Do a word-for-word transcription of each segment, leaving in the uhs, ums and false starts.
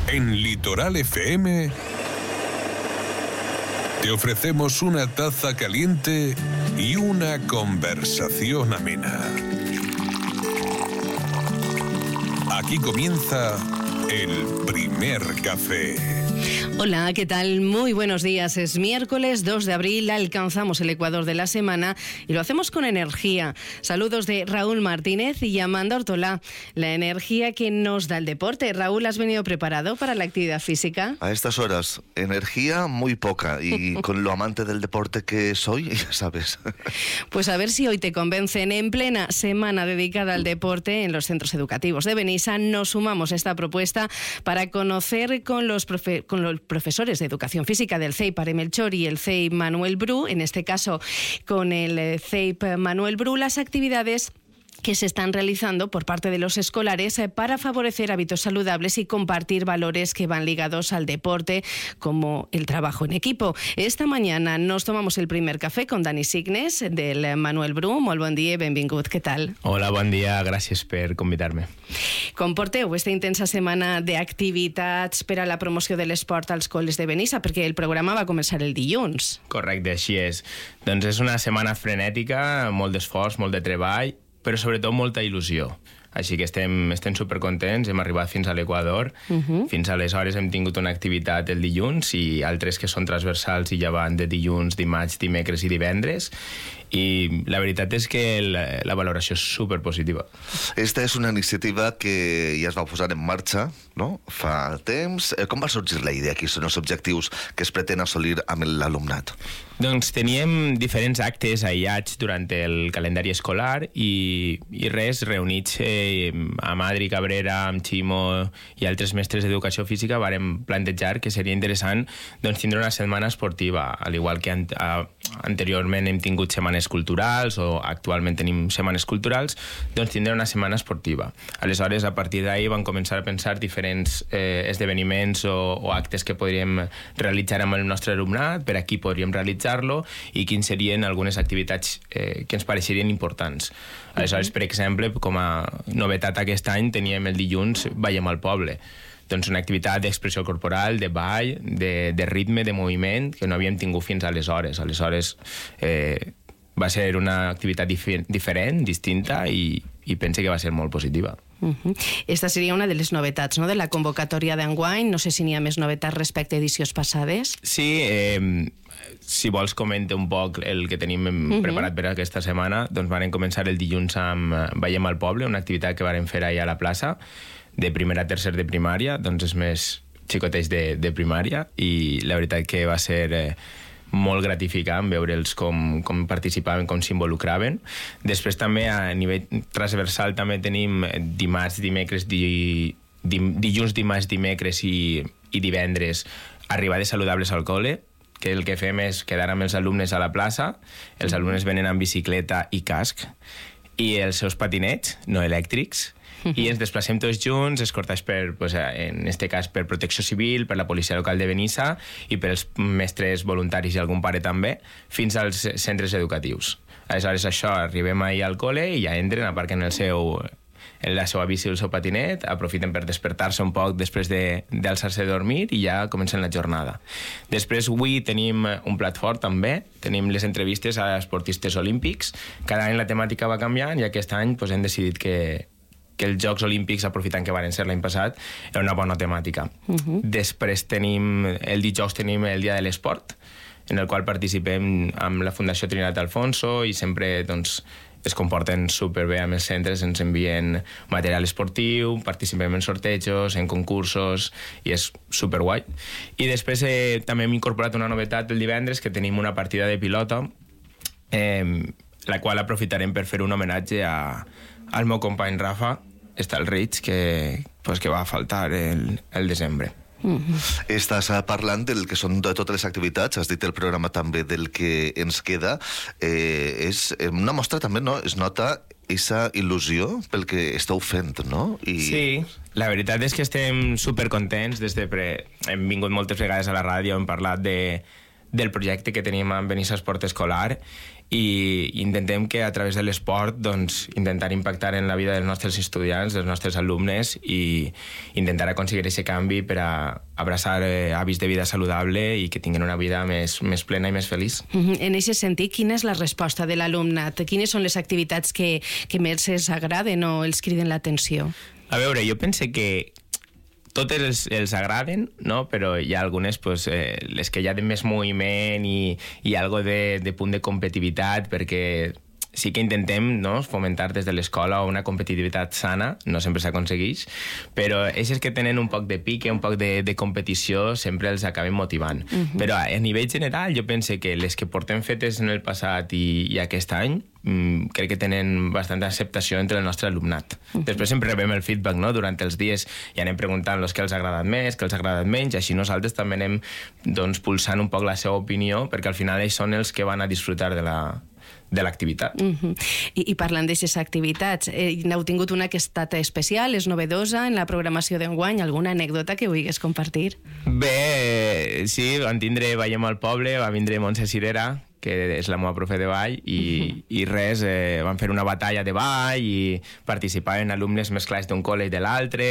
En Litoral F M te ofrecemos una taza caliente y una conversación amena. Aquí comienza el primer café. Hola, ¿qué tal? Muy buenos días. Es miércoles dos de abril, alcanzamos el ecuador de la semana y lo hacemos con energía. Saludos de Raúl Martínez y Amanda Ortolá. La energía que nos da el deporte. Raúl, ¿has venido preparado para la actividad física? A estas horas, energía muy poca y con lo amante del deporte que soy, ya sabes. Pues a ver si hoy te convencen. En plena semana dedicada al deporte en los centros educativos de Benissa, nos sumamos a esta propuesta para conocer con los profe- con los profesores de Educación Física del C E I P Pare Melchor y el C E I P Manuel Bru, en este caso con el C E I P Manuel Bru, las actividades que se están realizando por parte de los escolares para favorecer hábitos saludables y compartir valores que van ligados al deporte, como el trabajo en equipo. Esta mañana nos tomamos el primer café con Dani Signes, del Manuel Bru. Molt bon dia, benvingut, què tal? Hola, bon dia, gràcies per convidar-me. Com porteu esta intensa setmana d'activitats per a la promoció de l'esport als col·les de Benissa? Perquè el programa va començar el dilluns. Correcte, així és. Doncs és una setmana frenètica, molt d'esforç, molt de treball, però sobretot molta il·lusió. Així que estem, estem supercontents, hem arribat fins a l'Equador. Uh-huh. Fins aleshores hem tingut una activitat el dilluns i altres que són transversals i ja van de dilluns, dimarts, dimecres i divendres. I la veritat és que la, la valoració és superpositiva. Esta és una iniciativa que ja es va posar en marxa, no?, fa temps. Com va sorgir la idea? Quins són els objectius que es pretén assolir amb l'alumnat? Doncs teníem diferents actes aïllats durant el calendari escolar i, i res, reunits eh, amb Adri Cabrera, amb Ximo i altres mestres d'educació física, vàrem plantejar que seria interessant doncs, tindre una setmana esportiva, al igual que an a, anteriorment hem tingut setmanes culturals o actualment tenim setmanes culturals, doncs tindre una setmana esportiva. Aleshores, a partir d'ahir vam començar a pensar diferents eh, esdeveniments o, o actes que podríem realitzar amb el nostre alumnat, per aquí podríem realitzar-lo i quins serien algunes activitats eh, que ens pareixerien importants. Aleshores, per exemple, com a novetat aquest any teníem el dilluns Ballem al Poble. Doncs una activitat d'expressió corporal, de ball, de, de ritme, de moviment, que no havíem tingut fins aleshores. Aleshores, eh, va ser una activitat dif diferent, distinta, i, i pense que va ser molt positiva. Uh-huh. Esta seria una de les novetats, no?, de la convocatòria d'enguany. No sé si n'hi ha més novetats respecte a edicions passades. Sí, eh, si vols comente un poc el que tenim uh-huh. preparat per aquesta setmana. Doncs vam començar el dilluns amb Ballem al Poble, una activitat que vam fer allà a la plaça, de primer a tercer de primària, doncs és més xicoteix de, de primària, i la veritat que va ser eh, molt gratificant veure'ls com, com participaven, com s'involucraven. Després també a nivell transversal també tenim dimarts, dimecres, di, di, dilluns, dimarts, dimecres i, i divendres arribades saludables al col·le, que el que fem és quedar amb els alumnes a la plaça, els alumnes venen amb bicicleta i casc, i els seus patinets no elèctrics, i ens desplacem tots junts, escortats per, pues, en este cas, per Protecció Civil, per la policia local de Benissa i per els mestres voluntaris i algun pare també, fins als centres educatius. Aleshores, això, arribem ahir al col·le i ja entren, aparquen el seu, la seva bici o el seu patinet, aprofiten per despertar-se un poc després d'alçar-se de, de dormir i ja comencen la jornada. Després, avui tenim un plat fort també, tenim les entrevistes a esportistes olímpics. Cada any la temàtica va canviant i aquest any pues, hem decidit que que els Jocs Olímpics, aprofitant que van ser l'any passat, era una bona temàtica. Uh-huh. Després tenim, el dijous tenim el Dia de l'Esport, en el qual participem amb la Fundació Trinidad Alfonso i sempre doncs, es comporten superbé amb els centres, ens envien material esportiu, participem en sortejos, en concursos, i és superguai. I després eh, també hem incorporat una novetat el divendres, que tenim una partida de pilota, eh, la qual aprofitarem per fer un homenatge a al meu company Rafa Estalrich, que, pues, que va faltar el, el desembre. Mm-hmm. Estàs parlant del que són de totes les activitats, has dit el programa també del que ens queda. Eh, és una mostra també, no? Es nota aquesta il·lusió pel que esteu fent, no? I... Sí, la veritat és que estem supercontents. Des de pre... Hem vingut moltes vegades a la ràdio, hem parlat de del projecte que tenim amb Benissa Esport Escolar i intentem que a través de l'esport doncs, intentar impactar en la vida dels nostres estudiants, dels nostres alumnes i intentar aconseguir aquest canvi per a abraçar eh, hàbits de vida saludable i que tinguin una vida més, més plena i més feliç. Mm-hmm. En aquest sentit, quina és la resposta de l'alumnat? Quines són les activitats que, que més els agraden o els criden l'atenció? A veure, jo penso que totes els, els agraden, no? Però hi ha algunes, pues, eh, les que hi ha de més moviment i, i algo de, de punt de competitivitat, perquè sí que intentem, no?, fomentar des de l'escola una competitivitat sana, no sempre s'aconsegueix, però aquests que tenen un poc de pique, un poc de, de competició, sempre els acaben motivant. Uh-huh. Però a nivell general jo penso que les que portem fetes en el passat i, i aquest any mm, crec que tenen bastanta acceptació entre el nostre alumnat. Uh-huh. Després sempre rebem el feedback, no?, durant els dies i anem preguntant-los què els ha agradat més, què els ha agradat menys, i així nosaltres també anem doncs, pulsant un poc la seva opinió, perquè al final ells són els que van a disfrutar de la de l'activitat. Uh-huh. I, I parlant d'aquestes activitats, eh, n'heu tingut una que ha estat especial, és novedosa en la programació d'enguany, alguna anècdota que vulguis compartir? Bé, sí, vam tindre Ballem al Poble, va vindre Montse Cirera, que és la meva profe de ball, i, uh-huh. i res, eh, vam fer una batalla de ball i participaven alumnes mesclats d'un col·le i de l'altre,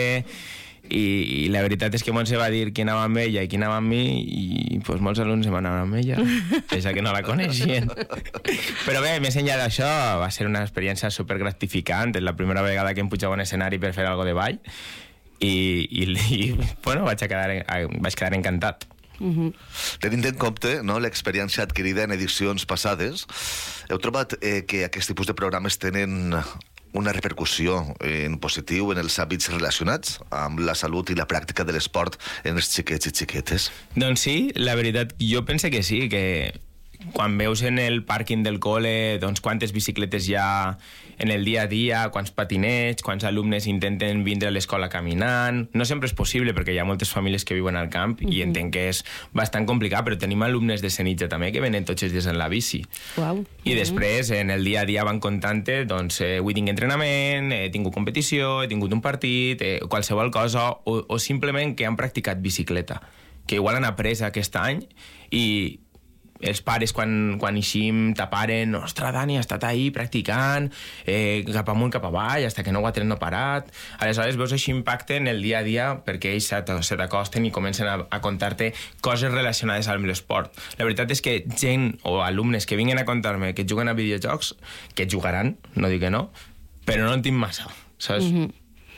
i, i la veritat és que Montse va dir qui anava amb ella i qui anava amb mi, i pues, molts alumnes van anar amb ella, pensa que no la coneixien. Però bé, més enllà d'això, va ser una experiència supergratificant, és la primera vegada que em pujava a un escenari per fer alguna de ball, i, i, i bueno, vaig quedar, vaig quedar encantat. Uh-huh. Tenint en compte, no, l'experiència adquirida en edicions passades, heu trobat eh, que aquest tipus de programes tenen una repercussió en positiu en els hàbits relacionats amb la salut i la pràctica de l'esport en els xiquets i xiquetes? Doncs sí, la veritat, jo penso que sí, que quan veus en el pàrquing del col·le doncs, quantes bicicletes hi ha en el dia a dia, quants patinets, quants alumnes intenten vindre a l'escola caminant. No sempre és possible perquè hi ha moltes famílies que viuen al camp mm-hmm. i entenc que és bastant complicat, però tenim alumnes de Senitja també que venen tots els dies en la bici. Wow. I mm-hmm. després en el dia a dia van contant-te doncs, eh, avui tinc entrenament, he tingut competició, he tingut un partit, eh, qualsevol cosa, o, o simplement que han practicat bicicleta, que igual han après aquest any i els pares quan, quan eixim t'aparen, ostres, Dani, ha estat ahí practicant, eh, cap amunt, cap avall, hasta que no ho ha tret no parat. Aleshores veus aquest impacte en el dia a dia perquè ells se t'acosten i comencen a, a contar-te coses relacionades amb l'esport. La veritat és que gent o alumnes que vinguen a contar-me que juguen a videojocs, que jugaran, no dic que no, però no en tinc massa, saps? Mm-hmm.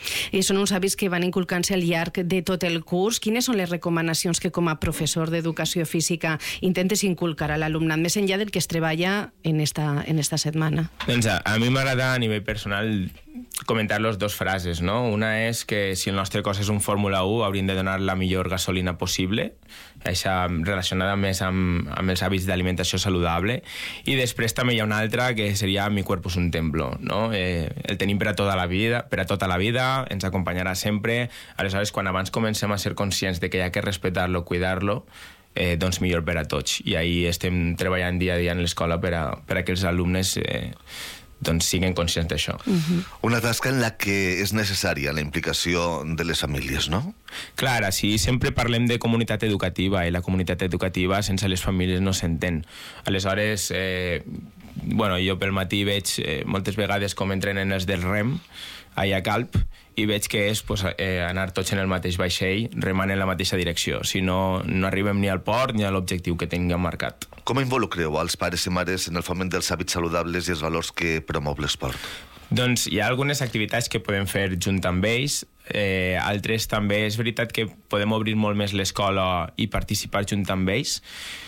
I són uns hàbits que van inculcant-se al llarg de tot el curs. Quines són les recomanacions que com a professor d'educació física intentes inculcar a l'alumnat, més enllà del que es treballa en esta, en esta setmana? Doncs a, a mi m'agrada a nivell personal comentar-los dos frases, no? Una és que si el nostre cos és un Fórmula u hauríem de donar la millor gasolina possible, això relacionada més amb, amb els hàbits d'alimentació saludable, i després també hi ha una altra que seria mi cuerpo es un templo, no? Eh, el tenim per a tota la vida, per a tota la vida, ens acompanyarà sempre, aleshores quan abans comencem a ser conscients de que hi ha que respectar-lo, cuidar-lo, eh, doncs millor per a tots, i ahí estem treballant dia a dia en l'escola per a, per a que els alumnes eh, doncs siguin conscients d'això. Uh-huh. Una tasca en la que és necessària la implicació de les famílies, no? Clar, sí, sempre parlem de comunitat educativa i la comunitat educativa sense les famílies no s'entén. Aleshores, eh, bueno, jo pel matí veig eh, moltes vegades com entrenen els del rem allà a Calp i veig que és pues, eh, anar tots en el mateix vaixell remant en la mateixa direcció. Si no, no arribem ni al port ni a l'objectiu que tinguem marcat. Com involucreu als pares i mares en el foment dels hàbits saludables i els valors que promou l'esport? Doncs hi ha algunes activitats que podem fer junt amb ells, eh, altres també és veritat que podem obrir molt més l'escola i participar junt amb ells.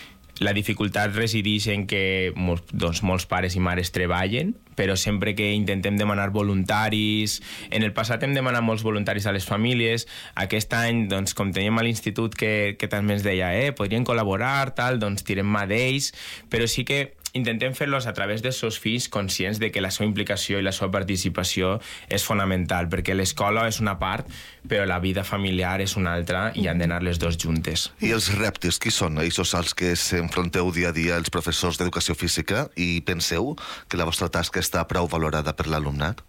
La dificultat resideix en que doncs, molts pares i mares treballen, però sempre que intentem demanar voluntaris... En el passat hem demanat molts voluntaris a les famílies. Aquest any, doncs, com teníem a l'institut que, que també ens deia eh, podrien col·laborar, tal, doncs tirem mà d'ells, però sí que intentem fer-los a través dels seus fills conscients de que la seva implicació i la seva participació és fonamental, perquè l'escola és una part, però la vida familiar és una altra i han d'anar les dues juntes. I els reptes, qui són? Eixos als que s'enfronteu dia a dia els professors d'educació física i penseu que la vostra tasca està prou valorada per l'alumnat?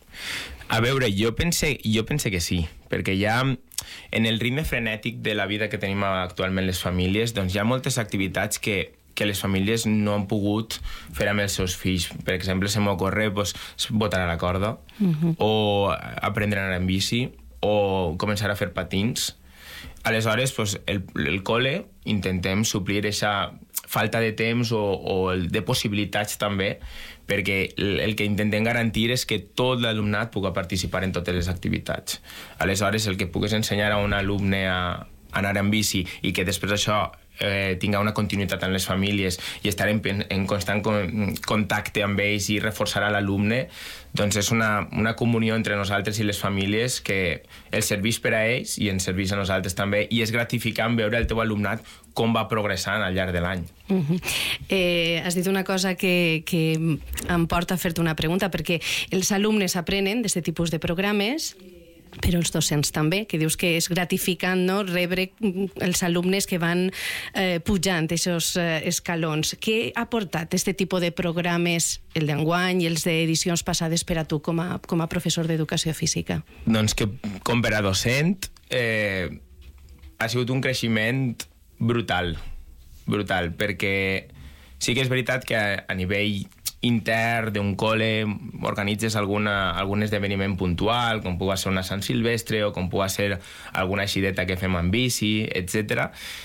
A veure, jo pense, jo pense que sí, perquè ja en el ritme frenètic de la vida que tenim actualment les famílies, doncs hi ha moltes activitats que, que les famílies no han pogut fer amb els seus fills. Per exemple, se m'ocorre pues, botar a la corda, uh-huh. o aprendre a anar en bici, o començar a fer patins. Aleshores, pues, el, el col·le intentem suplir aquesta falta de temps o, o el de possibilitats també, perquè el, el que intentem garantir és que tot l'alumnat pugui participar en totes les activitats. Aleshores, el que puguis ensenyar a un alumne a, a anar en bici i que després això eh, tinga una continuïtat en les famílies i estar en, en constant con, contacte amb ells i reforçar a l'alumne, doncs és una, una comunió entre nosaltres i les famílies que els serveix per a ells i ens serveix a nosaltres també, i és gratificant veure el teu alumnat com va progressant al llarg de l'any. Uh-huh. eh, has dit una cosa que, que em porta a fer-te una pregunta, perquè els alumnes aprenen d'aquest tipus de programes, però els docents també, que dius que és gratificant, no?, rebre els alumnes que van eh, pujant aquests eh, escalons. Què ha portat aquest tipus de programes, el d'enguany i els d'edicions passades, per a tu com a, com a professor d'educació física? Doncs que, com per a docent, eh, ha sigut un creixement brutal, brutal, perquè sí que és veritat que a, a nivell intern d'un col·le organitzes alguna, algun esdeveniment puntual, com pugui ser una Sant Silvestre o com pugui ser alguna eixideta que fem en bici, etcètera.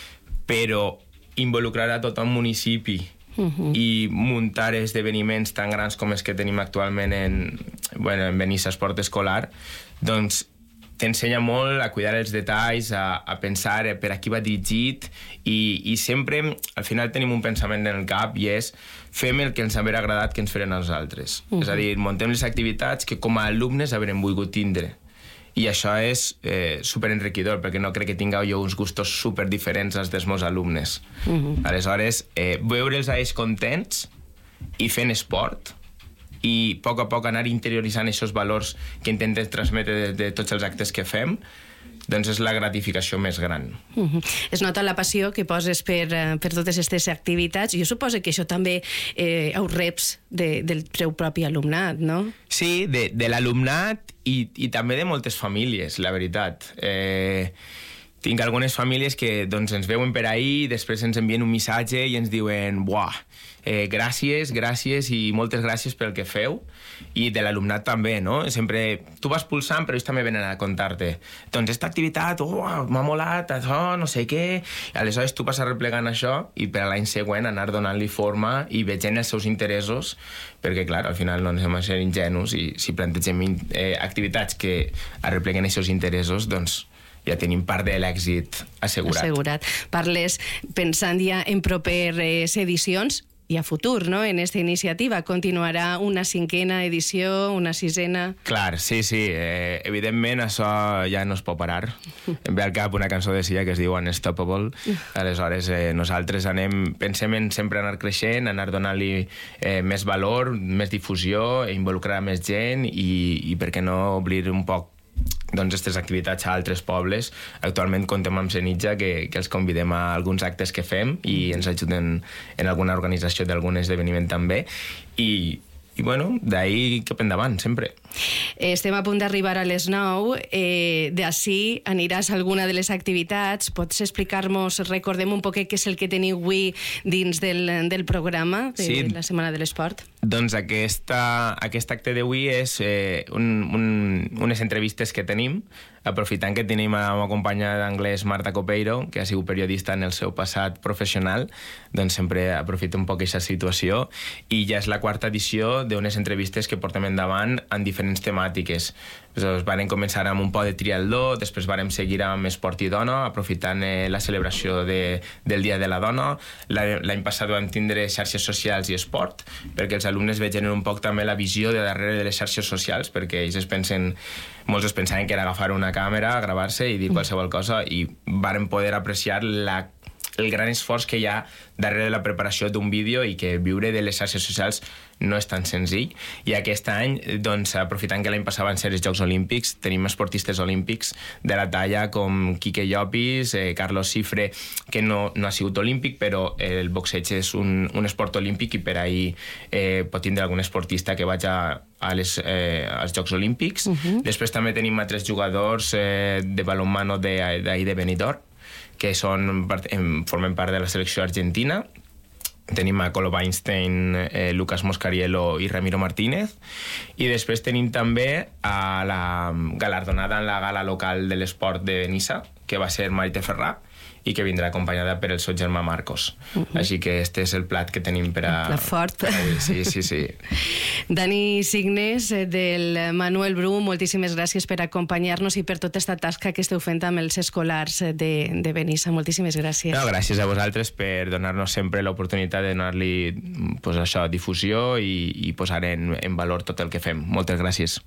Però involucrar a tot un municipi uh-huh. i muntar esdeveniments tan grans com els que tenim actualment en, bueno, en Benissa Esport Escolar, doncs t'ensenya molt a cuidar els detalls, a, a pensar per a qui va dirigit, i, i sempre, al final, tenim un pensament en el cap, i és fem el que ens hauria agradat que ens feren els altres. Uh-huh. És a dir, muntem les activitats que com a alumnes haurem volgut tindre. I això és eh, superenriquidor, perquè no crec que tingueu jo uns gustos super diferents als dels meus alumnes. Uh-huh. Aleshores, eh, veure'ls a ells contents i fent esport, i a poc a poc anar interioritzant aquests valors que intentem transmetre de, de tots els actes que fem, doncs és la gratificació més gran. Uh-huh. Es nota la passió que poses per, per totes aquestes activitats. Jo suposo que això també eh, ho reps de, del teu propi alumnat, no? Sí, de, de l'alumnat i, i també de moltes famílies, la veritat. Eh, tinc algunes famílies que doncs, ens veuen per ahí, després ens envien un missatge i ens diuen «Buah, eh, gràcies, gràcies i moltes gràcies pel que feu». I de l'alumnat també, no? Sempre, tu vas pulsant, però ells també venen a contar-te. Doncs aquesta activitat, oh, m'ha molat, això, no sé què. I aleshores tu vas arreplegant això i per a l'any següent anar donant-li forma i veient els seus interessos, perquè, clar, al final no ens hem de ser ingenus i si plantegem eh, activitats que arrepleguen els seus interessos, doncs ja tenim part de l'èxit assegurat. Assegurat. Parles pensant ja en properes edicions i a futur, no?, en aquesta iniciativa. Continuarà una cinquena edició, una sisena... Clar, sí, sí. Eh, evidentment, això ja no es pot parar. Em ve al cap una cançó de Sia que es diu Unstoppable. Aleshores, eh, nosaltres anem, pensem en sempre anar creixent, anar donant-li eh, més valor, més difusió, involucrar més gent i, i per què no obrir un poc doncs aquestes activitats a altres pobles. Actualment contem amb Senitja, que, que els convidem a alguns actes que fem i ens ajuden en alguna organització d'algun esdeveniment també, i, i bueno, d'ahir cap endavant, sempre. Estem a punt d'arribar a les nou. Eh, D'ací aniràs a alguna de les activitats. Pots explicar-nos, recordem un poquet què és el que teniu avui dins del, del programa de sí. la Setmana de l'Esport? Doncs aquesta, aquest acte d'avui és eh, un, un, unes entrevistes que tenim, aprofitant que tenim a una companya d'anglès, Marta Copeiro, que ha sigut periodista en el seu passat professional, doncs sempre aprofita un poc aquesta situació, i ja és la quarta edició d'unes entrevistes que portem endavant en diferents temàtiques. Doncs vàrem començar amb un poc de triatló, després vàrem seguir amb esport i dona, aprofitant eh, la celebració de, del Dia de la Dona. L'any passat vam tindre xarxes socials i esport, perquè els alumnes vegin un poc també la visió de darrere de les xarxes socials, perquè ells es pensen, molts es pensaven que era agafar una càmera, gravar-se i dir qualsevol cosa, i vàrem poder apreciar la el gran esforç que hi ha darrere de la preparació d'un vídeo, i que viure de les xarxes socials no és tan senzill. I aquest any, doncs, aprofitant que l'any passat van ser els Jocs Olímpics, tenim esportistes olímpics de la talla com Quique Llopis, eh, Carlos Cifre, que no, no ha sigut olímpic, però el boxeig és un, un esport olímpic, i per ahir eh, pot tindre algun esportista que vagi a, a les, eh, als Jocs Olímpics. Uh-huh. Després també tenim altres jugadors eh, de balonmano d'ahir de Benidorm, que són, formen part de la selecció argentina, tenim a Colo Weinstein, eh, Lucas Moscariello i Ramiro Martínez, i després tenim també a la galardonada en la gala local de l'esport de Benissa, que va ser Maite Ferrà, i que vindrà acompanyada per el seu germà Marcos. Uh -huh. Així que este és el plat que tenim per a... Plat fort. Per avui. Sí, sí, sí. Dani Signes, del Manuel Bru, moltíssimes gràcies per acompanyar-nos i per tota aquesta tasca que esteu fent amb els escolars de, de Benissa. Moltíssimes gràcies. No, gràcies a vosaltres per donar-nos sempre l'oportunitat de donar-li pues, això, difusió i, i posar en, en valor tot el que fem. Moltes gràcies.